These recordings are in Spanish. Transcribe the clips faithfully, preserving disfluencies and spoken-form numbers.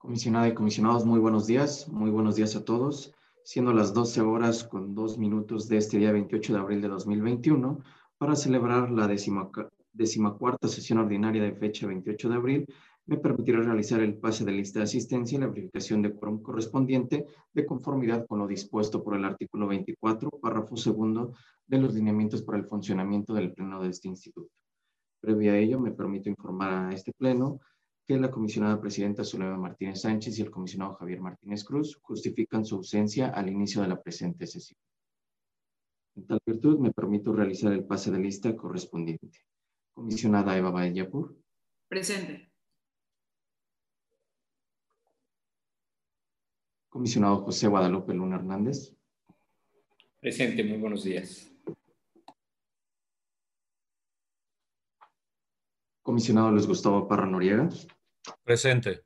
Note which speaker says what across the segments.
Speaker 1: Comisionada y comisionados, muy buenos días. Muy buenos días a todos. Siendo las doce horas con dos minutos de este día veintiocho de abril de dos mil veintiuno, para celebrar la decimacuarta sesión ordinaria de fecha veintiocho de abril, me permitiré realizar el pase de lista de asistencia y la verificación de quórum correspondiente de conformidad con lo dispuesto por el artículo veinticuatro, párrafo segundo de los lineamientos para el funcionamiento del Pleno de este instituto. Previo a ello, me permito informar a este Pleno que la comisionada presidenta Zulema Martínez Sánchez y el comisionado Javier Martínez Cruz justifican su ausencia al inicio de la presente sesión. En tal virtud, me permito realizar el pase de lista correspondiente. Comisionada Eva Baeyapur.
Speaker 2: Presente.
Speaker 1: Comisionado José Guadalupe Luna Hernández.
Speaker 3: Presente, muy buenos días.
Speaker 1: Comisionado Luis Gustavo Parra Noriega.
Speaker 4: Presente.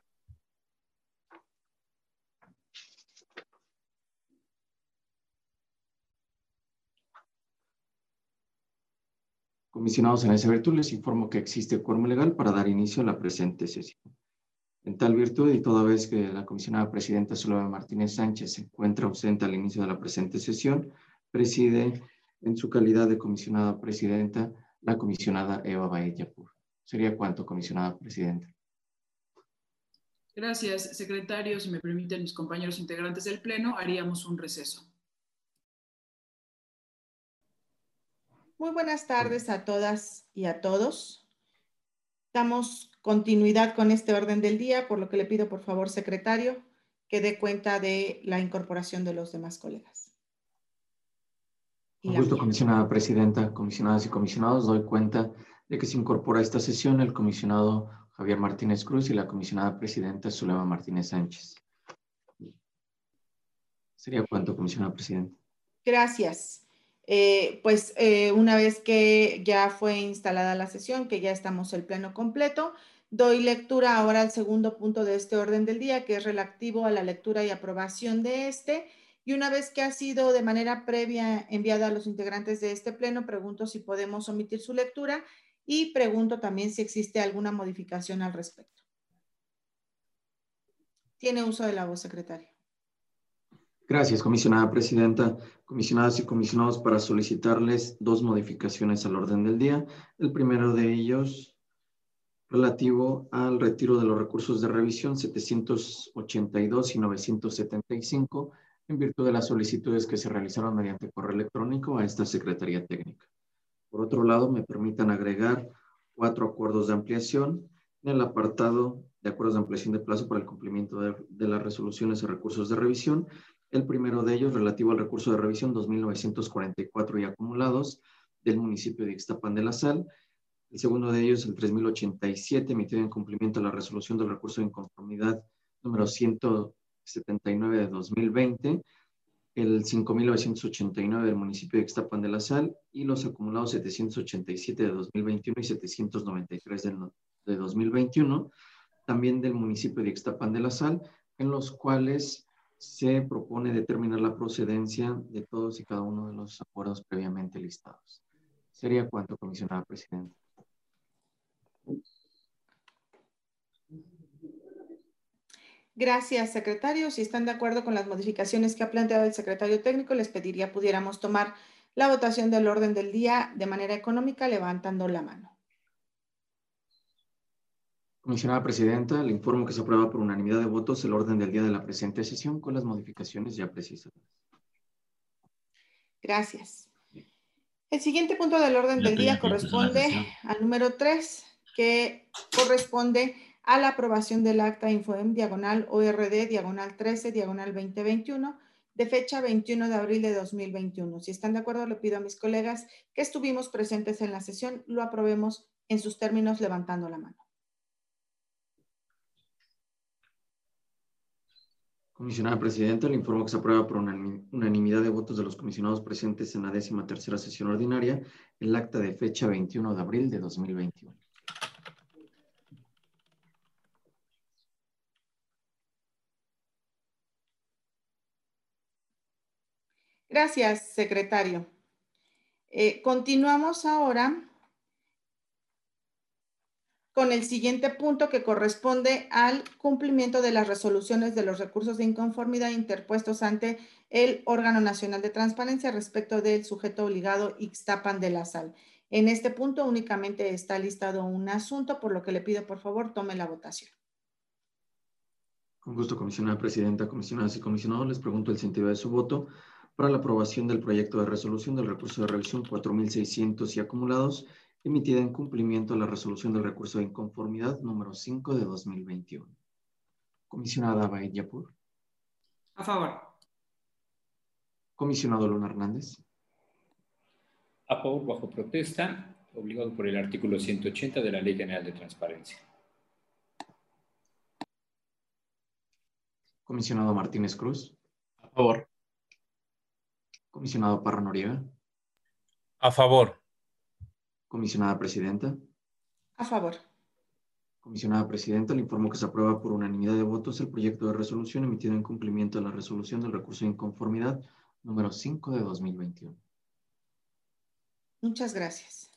Speaker 1: Comisionados en esa virtud, les informo que existe quórum legal para dar inicio a la presente sesión. En tal virtud, y toda vez que la comisionada presidenta Zulema Martínez Sánchez se encuentra ausente al inicio de la presente sesión, preside en su calidad de comisionada presidenta la comisionada Eva Baeyapur. ¿Sería cuánto, comisionada presidenta?
Speaker 2: Gracias, secretario. Si me permiten mis compañeros integrantes del Pleno, haríamos un receso.
Speaker 5: Muy buenas tardes a todas y a todos. Damos continuidad con este orden del día, por lo que le pido, por favor, secretario, que dé cuenta de la incorporación de los demás colegas.
Speaker 1: Con gusto, comisionada presidenta, comisionadas y comisionados, doy cuenta de que se incorpora a esta sesión el comisionado Javier Martínez Cruz y la comisionada presidenta Zulema Martínez Sánchez. ¿Sería cuánto, comisionada presidenta?
Speaker 5: Gracias. Eh, pues eh, una vez que ya fue instalada la sesión, que ya estamos el pleno completo, doy lectura ahora al segundo punto de este orden del día, que es relativo a la lectura y aprobación de este. Y una vez que ha sido de manera previa enviada a los integrantes de este pleno, pregunto si podemos omitir su lectura y pregunto también si existe alguna modificación al respecto. Tiene uso de la voz, secretario.
Speaker 1: Gracias, comisionada presidenta. Comisionadas y comisionados, para solicitarles dos modificaciones al orden del día. El primero de ellos, relativo al retiro de los recursos de revisión setecientos ochenta y dos y novecientos setenta y cinco, en virtud de las solicitudes que se realizaron mediante correo electrónico a esta Secretaría Técnica. Por otro lado, me permitan agregar cuatro acuerdos de ampliación en el apartado de acuerdos de ampliación de plazo para el cumplimiento de, de las resoluciones y recursos de revisión. El primero de ellos, relativo al recurso de revisión dos mil novecientos cuarenta y cuatro y acumulados del municipio de Ixtapan de la Sal. El segundo de ellos, el tres mil ochenta y siete, emitido en cumplimiento a la resolución del recurso de inconformidad número ciento setenta y nueve de dos mil veinte. El cinco mil novecientos ochenta y nueve del municipio de Ixtapan de la Sal y los acumulados setecientos ochenta y siete de dos mil veintiuno y setecientos noventa y tres de, de dos mil veintiuno, también del municipio de Ixtapan de la Sal, en los cuales se propone determinar la procedencia de todos y cada uno de los acuerdos previamente listados. ¿Sería cuánto, comisionada presidenta?
Speaker 5: Gracias, secretario. Si están de acuerdo con las modificaciones que ha planteado el secretario técnico, les pediría pudiéramos tomar la votación del orden del día de manera económica levantando la mano.
Speaker 1: Comisionada presidenta, le informo que se aprueba por unanimidad de votos el orden del día de la presente sesión con las modificaciones ya precisadas.
Speaker 5: Gracias. El siguiente punto del orden del día corresponde al número tres, que corresponde a la aprobación del acta Infoem diagonal O R D diagonal trece diagonal veinte veintiuno de fecha veintiuno de abril de dos mil veintiuno. Si están de acuerdo, le pido a mis colegas que estuvimos presentes en la sesión, lo aprobemos en sus términos levantando la mano.
Speaker 1: Comisionada presidenta, le informo que se aprueba por unanimidad de votos de los comisionados presentes en la décima tercera sesión ordinaria el acta de fecha veintiuno de abril de dos mil veintiuno.
Speaker 5: Gracias, secretario. Eh, continuamos ahora con el siguiente punto que corresponde al cumplimiento de las resoluciones de los recursos de inconformidad interpuestos ante el órgano nacional de transparencia respecto del sujeto obligado Ixtapan de la Sal. En este punto únicamente está listado un asunto, por lo que le pido por favor tome la votación.
Speaker 1: Con gusto, comisionada presidenta, comisionadas y comisionados, les pregunto el sentido de su voto para la aprobación del proyecto de resolución del recurso de revisión cuatro mil seiscientos y acumulados, emitida en cumplimiento a la resolución del recurso de inconformidad número cinco de dos mil veintiuno. Comisionada Abaid Yapur.
Speaker 2: A favor.
Speaker 1: Comisionado Luna Hernández.
Speaker 3: A favor bajo protesta, obligado por el artículo ciento ochenta de la Ley General de Transparencia.
Speaker 1: Comisionado Martínez Cruz.
Speaker 4: A favor.
Speaker 1: Comisionado Parra Noriega.
Speaker 4: A favor.
Speaker 1: Comisionada presidenta.
Speaker 5: A favor.
Speaker 1: Comisionada presidenta, le informo que se aprueba por unanimidad de votos el proyecto de resolución emitido en cumplimiento de la resolución del recurso de inconformidad número cinco de dos mil veintiuno.
Speaker 5: Muchas gracias.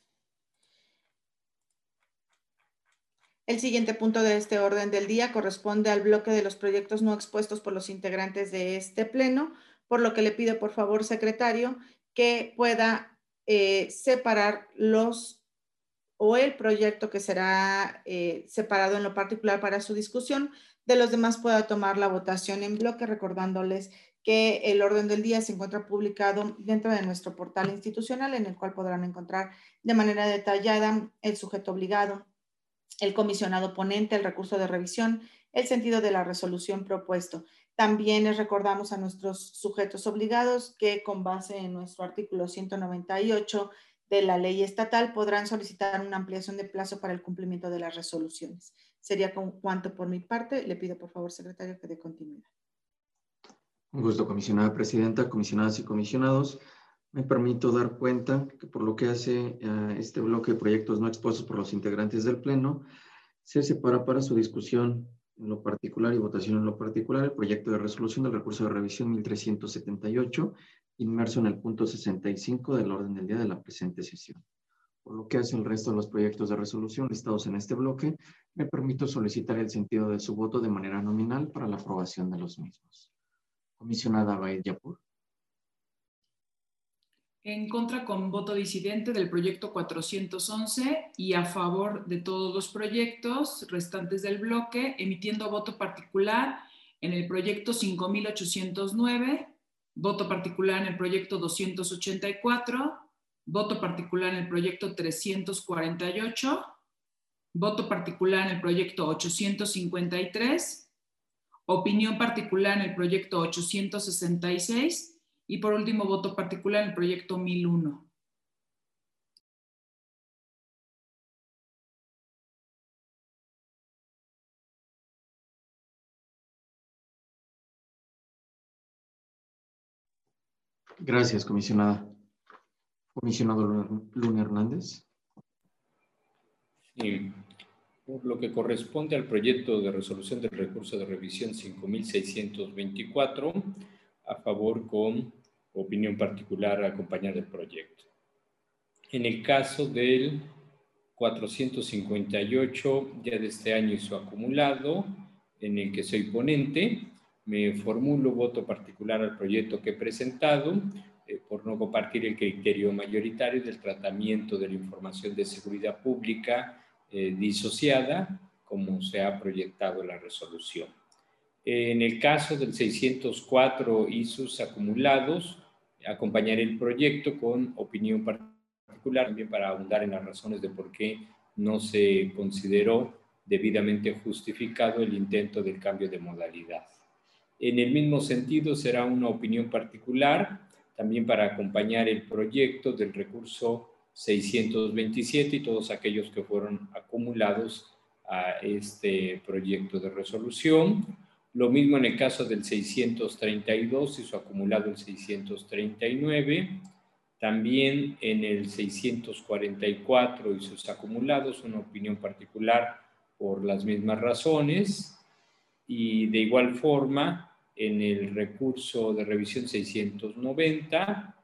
Speaker 5: El siguiente punto de este orden del día corresponde al bloque de los proyectos no expuestos por los integrantes de este pleno, por lo que le pido por favor, secretario, que pueda eh, separar los o el proyecto que será eh, separado en lo particular para su discusión, de los demás pueda tomar la votación en bloque, recordándoles que el orden del día se encuentra publicado dentro de nuestro portal institucional, en el cual podrán encontrar de manera detallada el sujeto obligado, el comisionado ponente, el recurso de revisión, el sentido de la resolución propuesto. También les recordamos a nuestros sujetos obligados que con base en nuestro artículo ciento noventa y ocho de la ley estatal podrán solicitar una ampliación de plazo para el cumplimiento de las resoluciones. Sería con cuanto por mi parte. Le pido por favor, secretario, que dé continuidad.
Speaker 1: Un gusto, comisionada presidenta, comisionadas y comisionados. Me permito dar cuenta que por lo que hace a este bloque de proyectos no expuestos por los integrantes del Pleno, se separa para su discusión en lo particular y votación en lo particular el proyecto de resolución del recurso de revisión mil trescientos setenta y ocho, inmerso en el punto sesenta y cinco del orden del día de la presente sesión. Por lo que hace el resto de los proyectos de resolución listados en este bloque, me permito solicitar el sentido de su voto de manera nominal para la aprobación de los mismos. Comisionada Abaid Yapur.
Speaker 2: En contra con voto disidente del proyecto cuatrocientos once y a favor de todos los proyectos restantes del bloque, emitiendo voto particular en el proyecto cinco mil ochocientos nueve, voto particular en el proyecto doscientos ochenta y cuatro, voto particular en el proyecto trescientos cuarenta y ocho, voto particular en el proyecto ochocientos cincuenta y tres, opinión particular en el proyecto ochocientos sesenta y seis, y por último, voto particular en el proyecto mil uno.
Speaker 1: Gracias, comisionada. Comisionado Luna Hernández.
Speaker 3: Sí. Por lo que corresponde al proyecto de resolución del recurso de revisión cinco mil seiscientos veinticuatro, a favor con opinión particular acompañada del proyecto. En el caso del cuatrocientos cincuenta y ocho, ya de este año y su acumulado, en el que soy ponente, me formulo voto particular al proyecto que he presentado, eh, por no compartir el criterio mayoritario del tratamiento de la información de seguridad pública eh, disociada, como se ha proyectado en la resolución. En el caso del seiscientos cuatro y sus acumulados, acompañaré el proyecto con opinión particular, también para ahondar en las razones de por qué no se consideró debidamente justificado el intento del cambio de modalidad. En el mismo sentido, será una opinión particular, también para acompañar el proyecto del recurso seiscientos veintisiete y todos aquellos que fueron acumulados a este proyecto de resolución. Lo mismo en el caso del seiscientos treinta y dos y su acumulado el seiscientos treinta y nueve. También en el seiscientos cuarenta y cuatro y sus acumulados, una opinión particular por las mismas razones. Y de igual forma, en el recurso de revisión seiscientos noventa,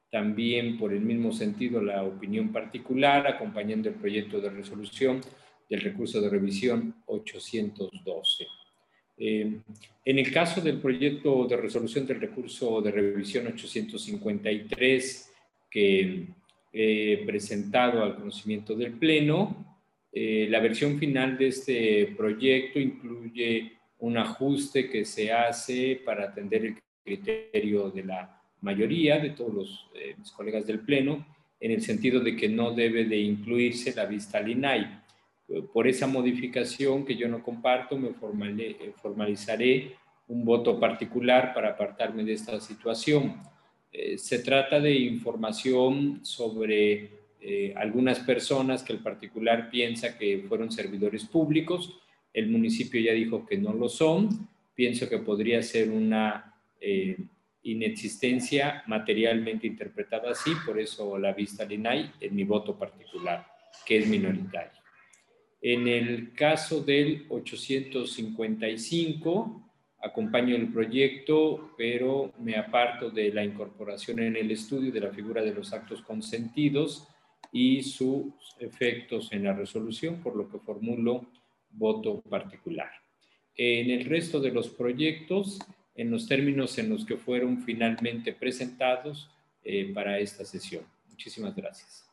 Speaker 3: también por el mismo sentido la opinión particular, acompañando el proyecto de resolución del recurso de revisión ochocientos doce. Eh, en el caso del proyecto de resolución del recurso de revisión ochocientos cincuenta y tres que he presentado al conocimiento del Pleno, eh, la versión final de este proyecto incluye un ajuste que se hace para atender el criterio de la mayoría de todos los, eh, mis colegas del Pleno, en el sentido de que no debe de incluirse la vista al I N A I. Por esa modificación que yo no comparto, me formalizaré un voto particular para apartarme de esta situación. Eh, se trata de información sobre eh, algunas personas que el particular piensa que fueron servidores públicos. El municipio ya dijo que no lo son. Pienso que podría ser una eh, inexistencia materialmente interpretada así, por eso la vista al I N A I en mi voto particular, que es minoritario. En el caso del ochocientos cincuenta y cinco, acompaño el proyecto, pero me aparto de la incorporación en el estudio de la figura de los actos consentidos y sus efectos en la resolución, por lo que formulo voto particular. En el resto de los proyectos, en los términos en los que fueron finalmente presentados eh, para esta sesión. Muchísimas gracias.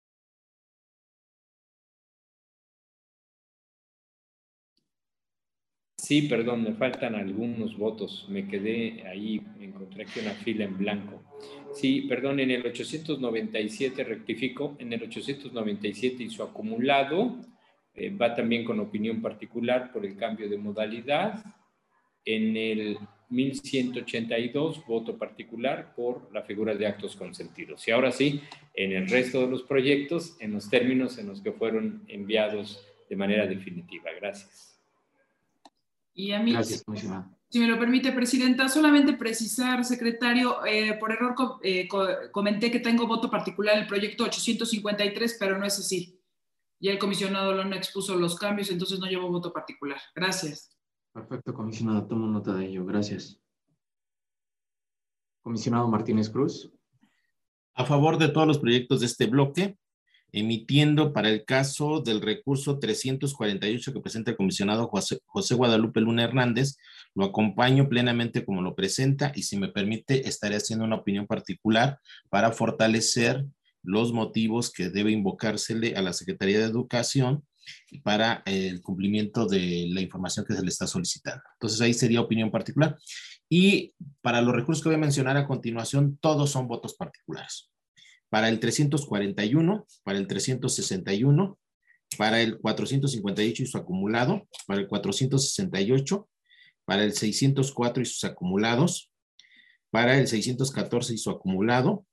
Speaker 3: Sí, perdón, me faltan algunos votos. Me quedé ahí, me encontré aquí una fila en blanco. Sí, perdón, en el ochocientos noventa y siete rectifico, en el ochocientos noventa y siete y su acumulado eh, va también con opinión particular por el cambio de modalidad. En el mil ciento ochenta y dos, voto particular por la figura de actos consentidos. Y ahora sí, en el resto de los proyectos, en los términos en los que fueron enviados de manera definitiva. Gracias.
Speaker 2: Y a mí,
Speaker 1: Gracias, comisionada.
Speaker 2: Si me lo permite, Presidenta, solamente precisar, secretario, eh, por error eh, comenté que tengo voto particular en el proyecto ochocientos cincuenta y tres, pero no es así. Ya el comisionado no expuso los cambios, entonces no llevo voto particular. Gracias.
Speaker 1: Perfecto, comisionada, tomo nota de ello. Gracias. Comisionado Martínez Cruz.
Speaker 6: A favor de todos los proyectos de este bloque, emitiendo para el caso del recurso trescientos cuarenta y ocho que presenta el comisionado José, José Guadalupe Luna Hernández, lo acompaño plenamente como lo presenta y si me permite estaré haciendo una opinión particular para fortalecer los motivos que debe invocársele a la Secretaría de Educación para el cumplimiento de la información que se le está solicitando. Entonces ahí sería opinión particular. Y para los recursos que voy a mencionar a continuación, todos son votos particulares. Para el trescientos cuarenta y uno, para el trescientos sesenta y uno, para el cuatrocientos cincuenta y ocho y su acumulado, para el cuatrocientos sesenta y ocho, para el seiscientos cuatro y sus acumulados, para el seiscientos catorce y su acumulado,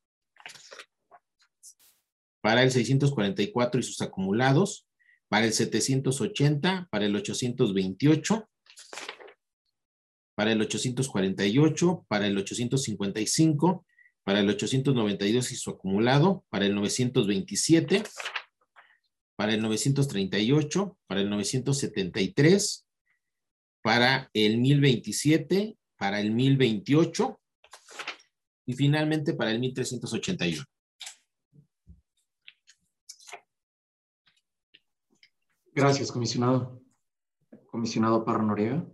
Speaker 6: para el seiscientos cuarenta y cuatro y sus acumulados, para el setecientos ochenta, para el ochocientos veintiocho, para el ochocientos cuarenta y ocho, para el ochocientos cincuenta y cinco, para el ochocientos noventa y dos y su acumulado, para el novecientos veintisiete, para el novecientos treinta y ocho, para el novecientos setenta y tres, para el mil veintisiete, para el mil veintiocho y finalmente para el mil trescientos ochenta y uno.
Speaker 1: Gracias, comisionado. Comisionado Parra Noriega.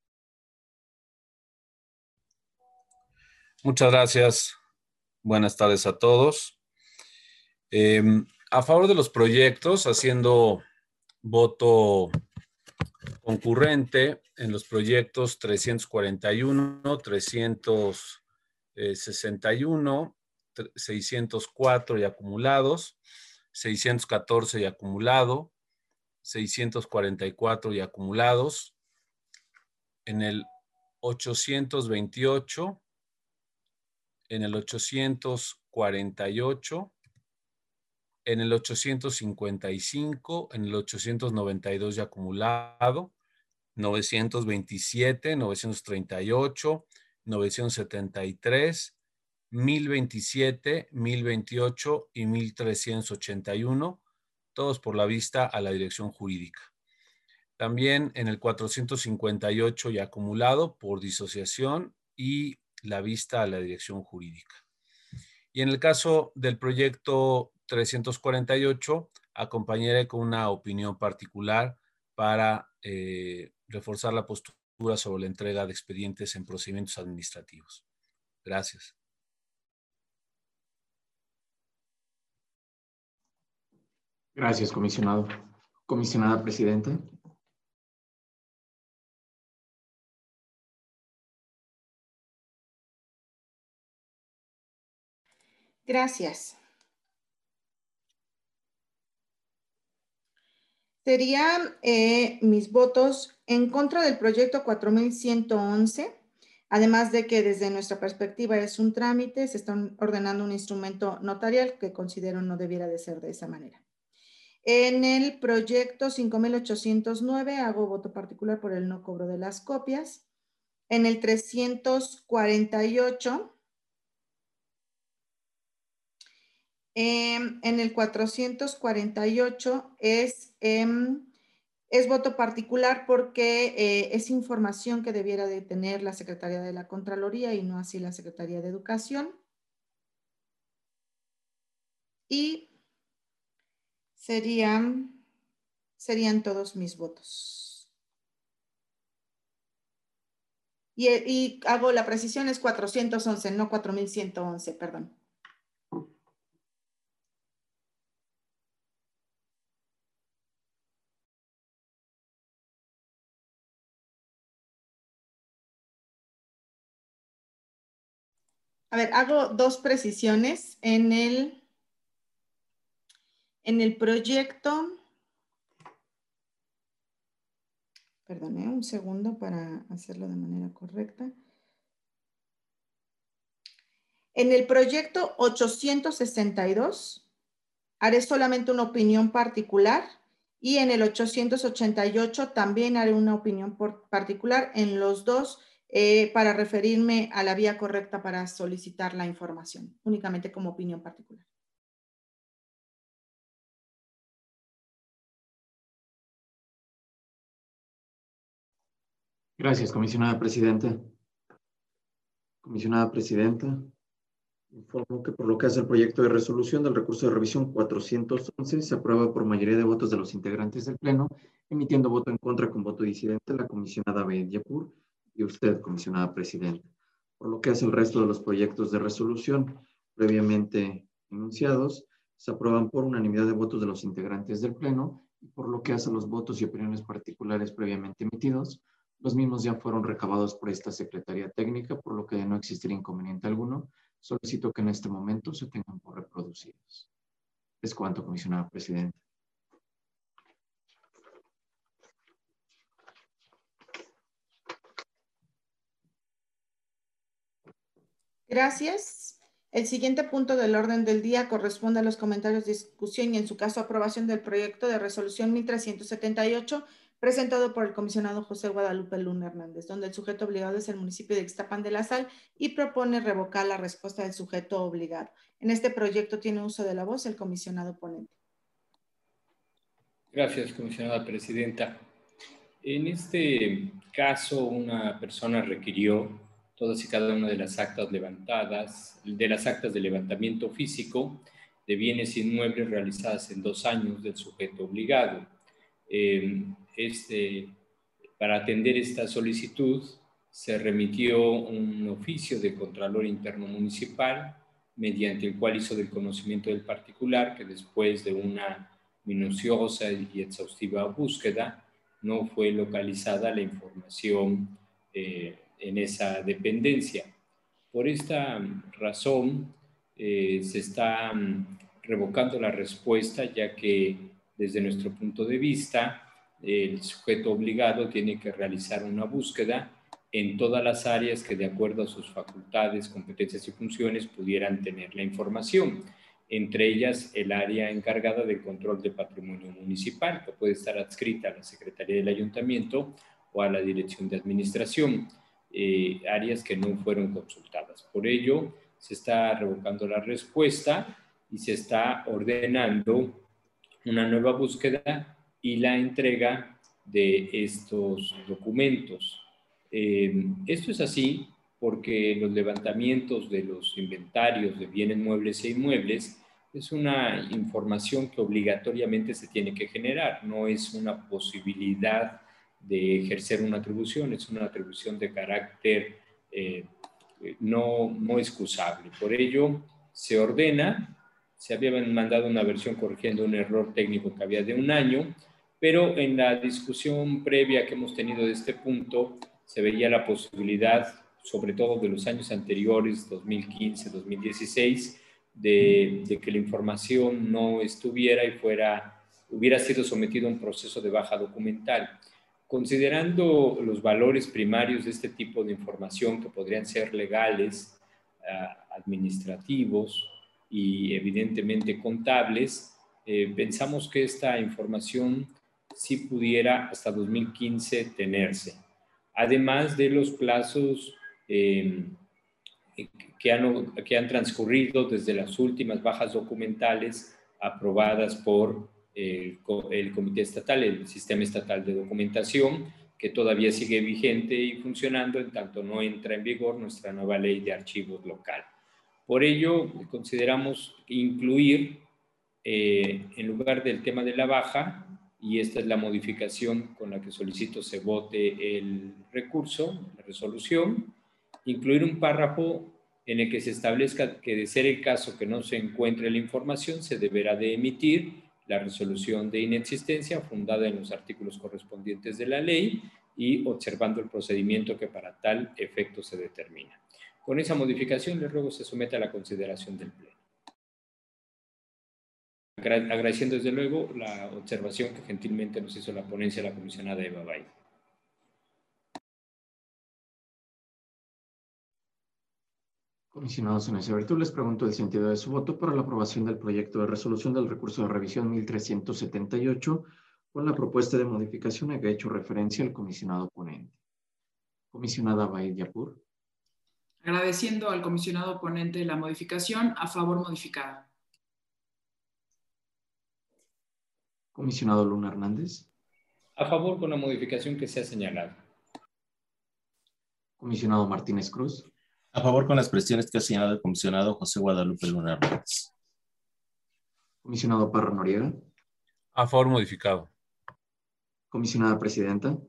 Speaker 4: Muchas gracias. Buenas tardes a todos. Eh, a favor de los proyectos, haciendo voto concurrente en los proyectos trescientos cuarenta y uno, trescientos sesenta y uno, seiscientos cuatro y acumulados, seiscientos catorce y acumulado, seiscientos cuarenta y cuatro y acumulados, en el ochocientos veintiocho, en el ochocientos cuarenta y ocho, en el ochocientos cincuenta y cinco, en el ochocientos noventa y dos y acumulado, novecientos veintisiete, novecientos treinta y ocho, novecientos setenta y tres, mil veintisiete, mil veintiocho y mil trescientos ochenta y uno, todos por la vista a la dirección jurídica. También en el cuatrocientos cincuenta y ocho y acumulado por disociación y la vista a la dirección jurídica. Y en el caso del proyecto trescientos cuarenta y ocho, acompañaré con una opinión particular para eh, reforzar la postura sobre la entrega de expedientes en procedimientos administrativos. Gracias.
Speaker 1: Gracias, comisionado. Comisionada presidenta.
Speaker 5: Gracias. Serían eh, mis votos en contra del proyecto cuatro mil ciento once, además de que desde nuestra perspectiva es un trámite, se está ordenando un instrumento notarial que considero no debiera de ser de esa manera. En el proyecto cinco mil ochocientos nueve hago voto particular por el no cobro de las copias. En el trescientos cuarenta y ocho, eh, en el cuatrocientos cuarenta y ocho es, eh, es voto particular porque eh, es información que debiera de tener la Secretaría de la Contraloría y no así la Secretaría de Educación. Y serían, serían todos mis votos. Y, y hago la precisión, es cuatrocientos once, no cuatro mil ciento once, perdón. A ver, hago dos precisiones en el, en el proyecto. Perdón, un segundo para hacerlo de manera correcta. En el proyecto ochocientos sesenta y dos haré solamente una opinión particular y en el ochocientos ochenta y ocho también haré una opinión por particular en los dos eh, para referirme a la vía correcta para solicitar la información, únicamente como opinión particular.
Speaker 1: Gracias, comisionada presidenta. Comisionada presidenta, informo que por lo que hace el proyecto de resolución del recurso de revisión cuatrocientos once se aprueba por mayoría de votos de los integrantes del Pleno, emitiendo voto en contra con voto disidente la comisionada Bediapur y usted, comisionada presidenta. Por lo que hace el resto de los proyectos de resolución previamente enunciados, se aprueban por unanimidad de votos de los integrantes del Pleno y por lo que hace los votos y opiniones particulares previamente emitidos, los mismos ya fueron recabados por esta Secretaría Técnica, por lo que de no existir inconveniente alguno, solicito que en este momento se tengan por reproducidos. Es cuanto, comisionada presidenta.
Speaker 5: Gracias. El siguiente punto del orden del día corresponde a los comentarios de discusión y en su caso aprobación del proyecto de resolución mil trescientos setenta y ocho presentado por el comisionado José Guadalupe Luna Hernández, donde el sujeto obligado es el municipio de Ixtapan de la Sal y propone revocar la respuesta del sujeto obligado. En este proyecto tiene uso de la voz el comisionado ponente.
Speaker 3: Gracias, comisionada presidenta. En este caso, una persona requirió todas y cada una de las actas levantadas, de las actas de levantamiento físico de bienes inmuebles realizadas en dos años del sujeto obligado. Eh, este, para atender esta solicitud, se remitió un oficio de Contralor Interno Municipal, mediante el cual hizo del conocimiento del particular que después de una minuciosa y exhaustiva búsqueda, no fue localizada la información eh, en esa dependencia. Por esta razón, eh, se está revocando la respuesta, ya que desde nuestro punto de vista, el sujeto obligado tiene que realizar una búsqueda en todas las áreas que de acuerdo a sus facultades, competencias y funciones pudieran tener la información. Entre ellas el área encargada del control de patrimonio municipal, que puede estar adscrita a la Secretaría del Ayuntamiento o a la Dirección de Administración, eh, áreas que no fueron consultadas. Por ello, se está revocando la respuesta y se está ordenando una nueva búsqueda y la entrega de estos documentos. Eh, esto es así porque los levantamientos de los inventarios de bienes muebles e inmuebles es una información que obligatoriamente se tiene que generar, no es una posibilidad de ejercer una atribución, es una atribución de carácter eh, no, no excusable. Por ello, se ordena, se había mandado una versión corrigiendo un error técnico que había de un año, pero en la discusión previa que hemos tenido de este punto, se veía la posibilidad, sobre todo de los años anteriores, dos mil quince, dos mil dieciséis, de, de que la información no estuviera y fuera, hubiera sido sometido a un proceso de baja documental. Considerando los valores primarios de este tipo de información, que podrían ser legales, uh, administrativos y evidentemente contables, eh, pensamos que esta información sí pudiera hasta dos mil quince tenerse. Además de los plazos eh, que, han, que han transcurrido desde las últimas bajas documentales aprobadas por el, el Comité Estatal, el Sistema Estatal de Documentación, que todavía sigue vigente y funcionando en tanto no entra en vigor nuestra nueva ley de archivos local. Por ello, consideramos incluir, eh, en lugar del tema de la baja, y esta es la modificación con la que solicito se vote el recurso, la resolución, incluir un párrafo en el que se establezca que, de ser el caso que no se encuentre la información, se deberá de emitir la resolución de inexistencia fundada en los artículos correspondientes de la ley y observando el procedimiento que para tal efecto se determina. Con esa modificación, le ruego se someta a la consideración del Pleno. Agradeciendo desde luego la observación que gentilmente nos hizo la ponencia la comisionada Eva Bay.
Speaker 1: Comisionados en esa virtud, les pregunto el sentido de su voto para la aprobación del proyecto de resolución del recurso de revisión mil trescientos setenta y ocho con la propuesta de modificación a que ha hecho referencia el comisionado ponente. Comisionada Baid Yapur.
Speaker 2: Agradeciendo al comisionado ponente la modificación, a favor modificada.
Speaker 1: Comisionado Luna Hernández.
Speaker 3: A favor con la modificación que se ha señalado.
Speaker 1: Comisionado Martínez Cruz.
Speaker 6: A favor con las presiones que ha señalado el comisionado José Guadalupe Luna Hernández.
Speaker 1: Comisionado Parra Noriega.
Speaker 4: A favor modificado.
Speaker 1: Comisionada Presidenta.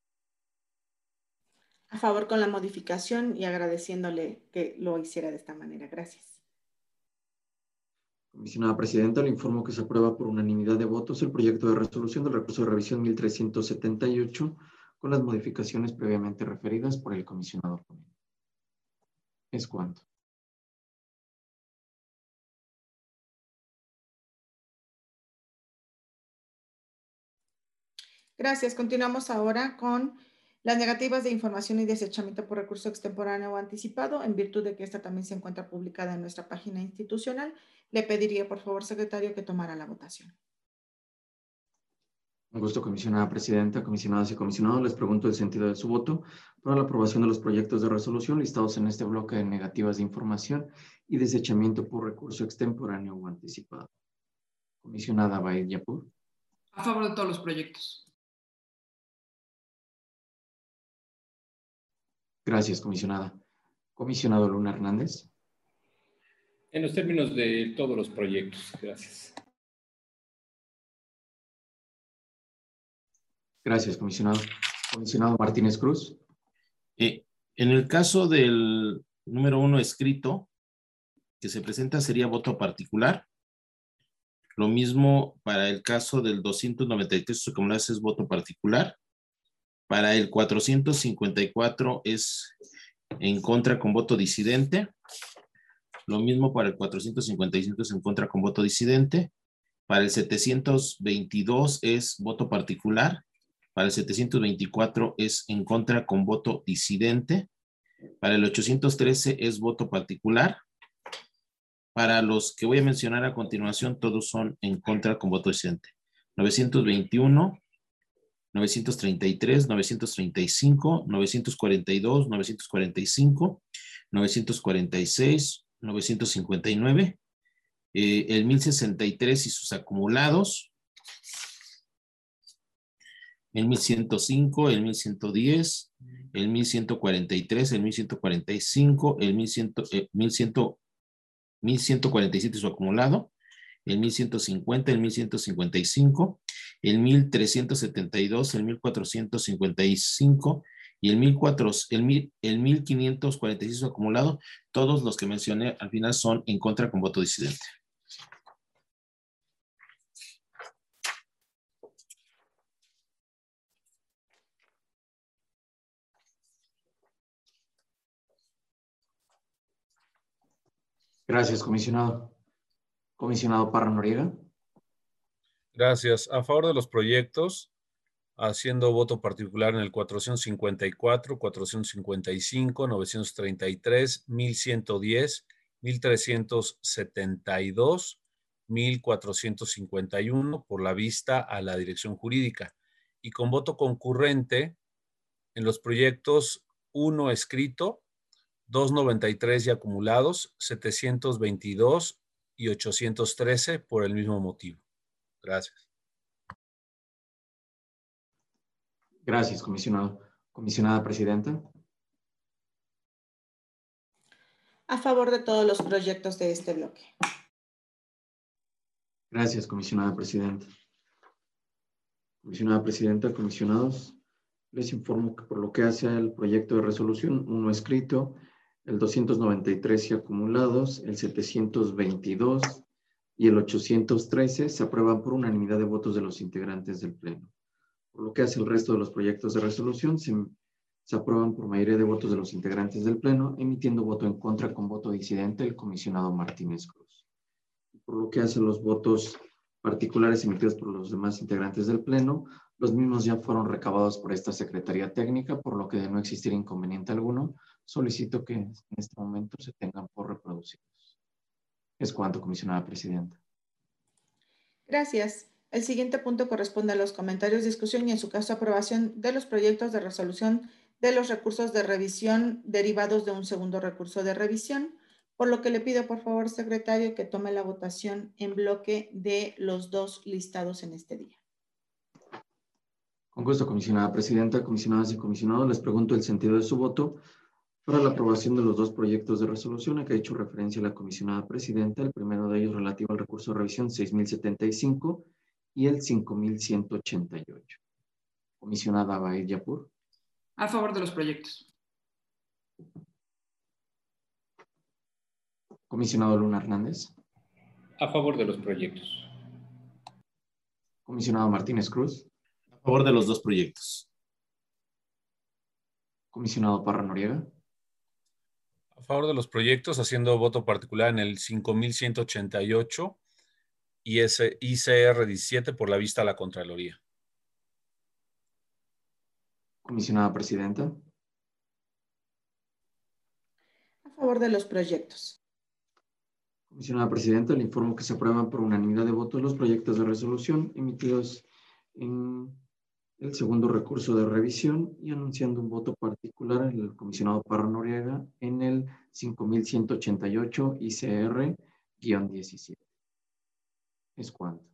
Speaker 5: A favor con la modificación y agradeciéndole que lo hiciera de esta manera. Gracias.
Speaker 1: Comisionada Presidenta, le informo que se aprueba por unanimidad de votos el proyecto de resolución del recurso de revisión mil trescientos setenta y ocho con las modificaciones previamente referidas por el comisionado ponente. Es cuanto.
Speaker 5: Gracias. Continuamos ahora con las negativas de información y desechamiento por recurso extemporáneo o anticipado. En virtud de que esta también se encuentra publicada en nuestra página institucional, le pediría, por favor, secretario, que tomara la votación.
Speaker 1: Un gusto, comisionada Presidenta, comisionadas y comisionados. Les pregunto el sentido de su voto para la aprobación de los proyectos de resolución listados en este bloque de negativas de información y desechamiento por recurso extemporáneo o anticipado. Comisionada Baid Yapur.
Speaker 2: A favor de todos los proyectos.
Speaker 1: Gracias, comisionada. Comisionado Luna Hernández.
Speaker 3: En los términos de todos los proyectos. Gracias.
Speaker 1: Gracias, comisionado. Comisionado Martínez Cruz.
Speaker 6: Eh, en el caso del número uno escrito, que se presenta sería voto particular. Lo mismo para el caso del doscientos noventa y tres, como lo hace, es voto particular. Para el cuatrocientos cincuenta y cuatro es en contra con voto disidente. Lo mismo para el cuatrocientos cincuenta y cinco es en contra con voto disidente. Para el setecientos veintidós es voto particular. Para el setecientos veinticuatro es en contra con voto disidente. Para el ochocientos trece es voto particular. Para los que voy a mencionar a continuación, todos son en contra con voto disidente. novecientos veintiuno, novecientos treinta y tres, novecientos treinta y cinco, novecientos cuarenta y dos, novecientos cuarenta y cinco, novecientos cuarenta y seis, novecientos cincuenta y nueve, eh, el mil sesenta y tres y sus acumulados, el mil ciento cinco, el mil ciento diez, el mil ciento cuarenta y tres, el mil ciento cuarenta y cinco, el mil cien, eh, mil cien, mil ciento cuarenta y siete su acumulado, el mil ciento cincuenta, el mil ciento cincuenta y cinco, el mil trescientos setenta y dos, el mil cuatrocientos cincuenta y cinco y el, mil cuatro, el, mil, el mil quinientos cuarenta y seis acumulado. Todos los que mencioné al final son en contra con voto disidente.
Speaker 1: Gracias, comisionado. Comisionado Parra Noriega.
Speaker 4: Gracias. A favor de los proyectos, haciendo voto particular en el cuatrocientos cincuenta y cuatro, cuatrocientos cincuenta y cinco, novecientos treinta y tres, mil ciento diez, mil trescientos setenta y dos, mil cuatrocientos cincuenta y uno por la vista a la dirección jurídica. Y con voto concurrente en los proyectos uno escrito, doscientos noventa y tres y acumulados, setecientos veintidós y ochocientos trece por el mismo motivo. Gracias.
Speaker 1: Gracias, comisionado. Comisionada presidenta.
Speaker 5: A favor de todos los proyectos de este bloque.
Speaker 1: Gracias, comisionada presidenta. Comisionada presidenta, comisionados, les informo que por lo que hace al proyecto de resolución uno escrito, el doscientos noventa y tres y acumulados, el setecientos veintidós y el ochocientos trece se aprueban por unanimidad de votos de los integrantes del Pleno. Por lo que hace el resto de los proyectos de resolución, se, se aprueban por mayoría de votos de los integrantes del Pleno, emitiendo voto en contra con voto disidente el comisionado Martínez Cruz. Por lo que hace los votos particulares emitidos por los demás integrantes del Pleno, los mismos ya fueron recabados por esta Secretaría Técnica, por lo que de no existir inconveniente alguno, solicito que en este momento se tengan por reproducidos. Es cuanto, comisionada presidenta.
Speaker 5: Gracias. El siguiente punto corresponde a los comentarios, discusión y, en su caso, aprobación de los proyectos de resolución de los recursos de revisión derivados de un segundo recurso de revisión, por lo que le pido, por favor, secretario, que tome la votación en bloque de los dos listados en este día.
Speaker 1: Con gusto, comisionada presidenta, comisionadas y comisionados, les pregunto el sentido de su voto para la aprobación de los dos proyectos de resolución a que ha hecho referencia la comisionada presidenta. El primero de ellos relativo al recurso de revisión seis mil setenta y cinco y el cinco mil ciento ochenta y ocho. Comisionada Abaid Yapur.
Speaker 2: A favor de los proyectos.
Speaker 1: Comisionado Luna Hernández.
Speaker 3: A favor de los proyectos.
Speaker 1: Comisionado Martínez Cruz.
Speaker 6: A favor de los dos proyectos.
Speaker 1: Comisionado Parra Noriega.
Speaker 4: A favor de los proyectos, haciendo voto particular en el cinco mil ciento ochenta y ocho y ese I C R diecisiete por la vista a la Contraloría.
Speaker 1: Comisionada presidenta.
Speaker 5: A favor de los proyectos.
Speaker 1: Comisionada presidenta, le informo que se aprueban por unanimidad de votos los proyectos de resolución emitidos en el segundo recurso de revisión y anunciando un voto particular el comisionado Parra Noriega en el cinco mil ciento ochenta y ocho I C R diecisiete. Es cuanto.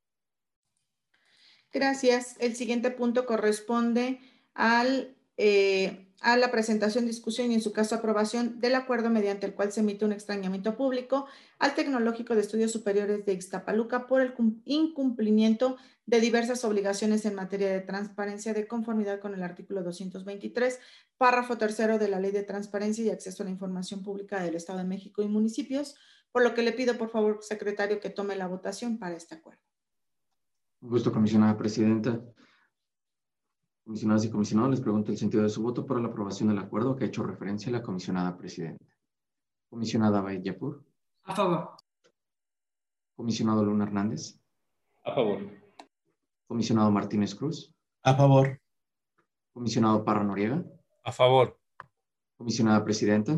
Speaker 5: Gracias. El siguiente punto corresponde al, eh, a la presentación, discusión y, en su caso, aprobación del acuerdo mediante el cual se emite un extrañamiento público al Tecnológico de Estudios Superiores de Ixtapaluca por el incumplimiento de diversas obligaciones en materia de transparencia de conformidad con el artículo doscientos veintitrés, párrafo tercero de la Ley de Transparencia y Acceso a la Información Pública del Estado de México y municipios, por lo que le pido, por favor, secretario, que tome la votación para este acuerdo.
Speaker 1: Un gusto, comisionada presidenta. Comisionadas y comisionados, les pregunto el sentido de su voto para la aprobación del acuerdo que ha hecho referencia la comisionada presidenta. Comisionada Abaid Yapur.
Speaker 2: A favor.
Speaker 1: Comisionado Luna Hernández.
Speaker 3: A favor.
Speaker 1: Comisionado Martínez Cruz.
Speaker 6: A favor.
Speaker 1: Comisionado Parra Noriega.
Speaker 4: A favor.
Speaker 1: Comisionada presidenta.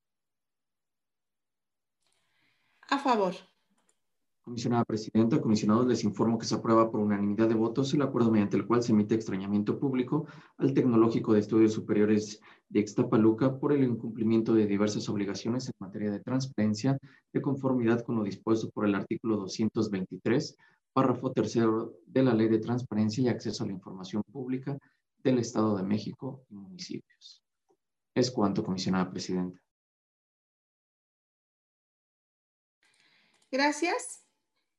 Speaker 5: A favor.
Speaker 1: Comisionada presidenta, comisionados, les informo que se aprueba por unanimidad de votos el acuerdo mediante el cual se emite extrañamiento público al Tecnológico de Estudios Superiores de Ixtapaluca por el incumplimiento de diversas obligaciones en materia de transparencia de conformidad con lo dispuesto por el artículo doscientos veintitrés, párrafo tercero de la Ley de Transparencia y Acceso a la Información Pública del Estado de México y municipios. Es cuanto, comisionada presidenta.
Speaker 5: Gracias.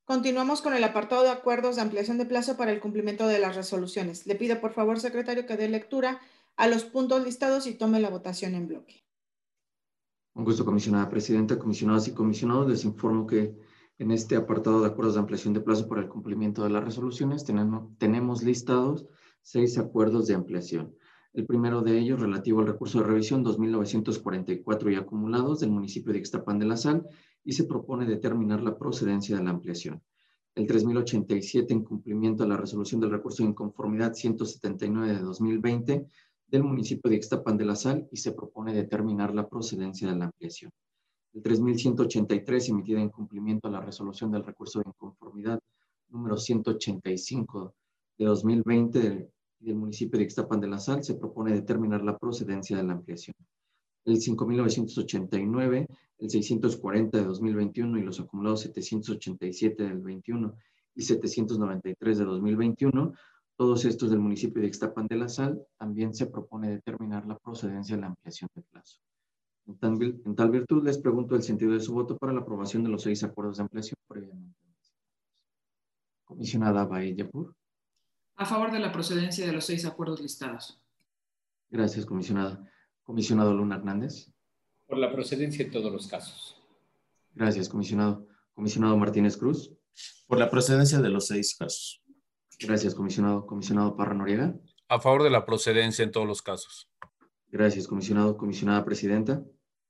Speaker 5: Continuamos con el apartado de acuerdos de ampliación de plazo para el cumplimiento de las resoluciones. Le pido, por favor, secretario, que dé lectura a los puntos listados y tome la votación en bloque.
Speaker 1: Un gusto, comisionada presidenta, comisionadas y comisionados. Les informo que en este apartado de acuerdos de ampliación de plazo para el cumplimiento de las resoluciones tenemos, tenemos listados seis acuerdos de ampliación. El primero de ellos relativo al recurso de revisión dos mil novecientos cuarenta y cuatro y acumulados del municipio de Ixtapan de la Sal, y se propone determinar la procedencia de la ampliación. El tres mil ochenta y siete en cumplimiento a la resolución del recurso de inconformidad ciento setenta y nueve de dos mil veinte del municipio de Ixtapan de la Sal, y se propone determinar la procedencia de la ampliación. El tres mil ciento ochenta y tres emitida en cumplimiento a la resolución del recurso de inconformidad número ciento ochenta y cinco de dos mil veinte del, del municipio de Ixtapan de la Sal, se propone determinar la procedencia de la ampliación. El cinco mil novecientos ochenta y nueve, el seiscientos cuarenta de dos mil veintiuno y los acumulados setecientos ochenta y siete del veintiuno y setecientos noventa y tres de dos mil veintiuno, todos estos del municipio de Ixtapan de la Sal, también se propone determinar la procedencia de la ampliación de plazo. En tal, en tal virtud, les pregunto el sentido de su voto para la aprobación de los seis acuerdos de ampliación previamente mencionados. Comisionada Baeyapur.
Speaker 2: A favor de la procedencia de los seis acuerdos listados.
Speaker 1: Gracias, comisionada. Comisionado Luna Hernández.
Speaker 3: Por la procedencia en todos los casos.
Speaker 1: Gracias, comisionado. Comisionado Martínez Cruz.
Speaker 6: Por la procedencia de los seis casos.
Speaker 1: Gracias, comisionado. Comisionado Parra Noriega.
Speaker 4: A favor de la procedencia en todos los casos.
Speaker 1: Gracias, comisionado. Comisionada Presidenta.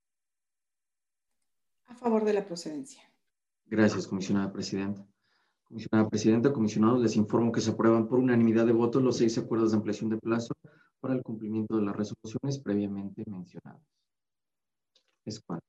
Speaker 5: A favor de la procedencia.
Speaker 1: Gracias, comisionada Presidenta. Comisionada Presidenta, comisionados, les informo que se aprueban por unanimidad de votos los seis acuerdos de ampliación de plazo para el cumplimiento de las resoluciones previamente mencionadas. Es cuanto.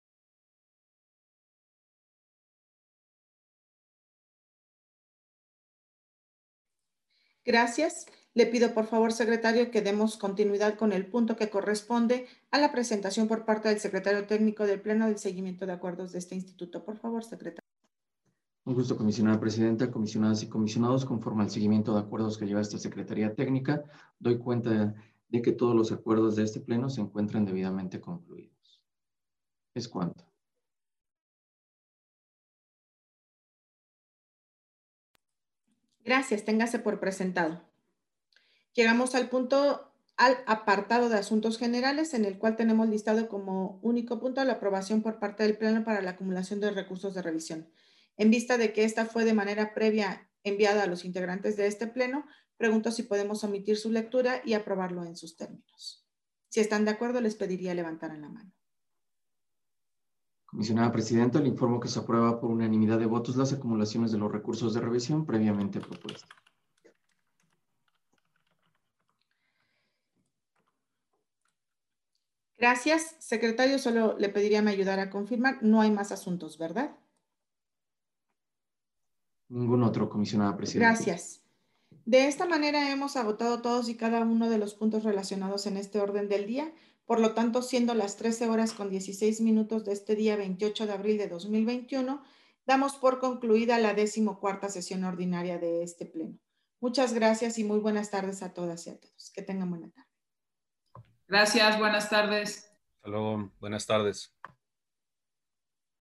Speaker 5: Gracias. Le pido, por favor, secretario, que demos continuidad con el punto que corresponde a la presentación por parte del secretario técnico del Pleno del seguimiento de acuerdos de este instituto. Por favor, secretario.
Speaker 1: Un gusto, comisionada presidenta, comisionadas y comisionados. Conforme al seguimiento de acuerdos que lleva esta Secretaría Técnica, doy cuenta de que todos los acuerdos de este Pleno se encuentran debidamente concluidos. Es cuanto.
Speaker 5: Gracias, téngase por presentado. Llegamos al punto, al apartado de asuntos generales, en el cual tenemos listado como único punto la aprobación por parte del Pleno para la acumulación de recursos de revisión. En vista de que esta fue de manera previa enviada a los integrantes de este Pleno, pregunto si podemos omitir su lectura y aprobarlo en sus términos. Si están de acuerdo, les pediría levantaran la mano.
Speaker 1: Comisionada presidenta, le informo que se aprueba por unanimidad de votos las acumulaciones de los recursos de revisión previamente propuestos.
Speaker 5: Gracias, secretario. Solo le pediría me ayudara a confirmar. No hay más asuntos, ¿verdad?
Speaker 1: Ningún otro, comisionada presidenta.
Speaker 5: Gracias. De esta manera hemos agotado todos y cada uno de los puntos relacionados en este orden del día. Por lo tanto, siendo las trece horas con dieciséis minutos de este día veintiocho de abril de dos mil veintiuno, damos por concluida la decimocuarta sesión ordinaria de este Pleno. Muchas gracias y muy buenas tardes a todas y a todos. Que tengan buena tarde.
Speaker 2: Gracias, buenas tardes.
Speaker 4: Hasta luego, buenas tardes.